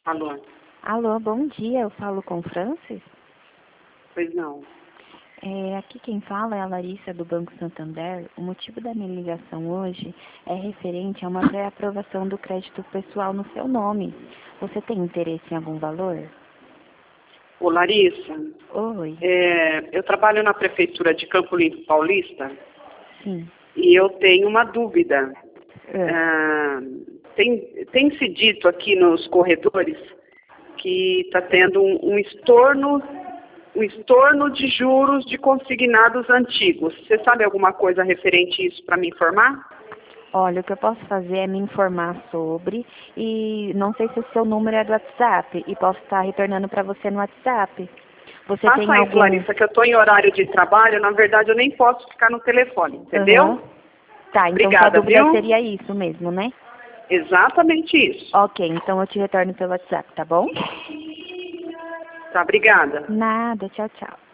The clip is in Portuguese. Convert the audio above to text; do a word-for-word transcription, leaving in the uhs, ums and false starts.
Alô? Alô, bom dia, eu falo com o Francis? Pois não. É, aqui quem fala é a Larissa do Banco Santander. O motivo da minha ligação hoje é referente a uma pré-aprovação do crédito pessoal no seu nome. Você tem interesse em algum valor? Ô, Larissa, Oi. é, eu trabalho na Prefeitura de Campo Limpo Paulista Sim. e eu tenho uma dúvida. É. Ah, tem, tem se dito aqui nos corredores que está tendo um, um estorno um estorno de juros de consignados antigos. Você sabe alguma coisa referente a isso para me informar? Olha, o que eu posso fazer é me informar sobre e não sei se o seu número é do WhatsApp e posso estar retornando para você no WhatsApp. Você tem Faça isso, algum... Larissa, que eu estou em horário de trabalho, na verdade eu nem posso ficar no telefone, entendeu? Uhum. Tá, então sua Obrigada, dúvida viu? seria isso mesmo, né? Exatamente isso. Ok, então eu te retorno pelo WhatsApp, tá bom? Tá, obrigada. Nada, tchau, tchau.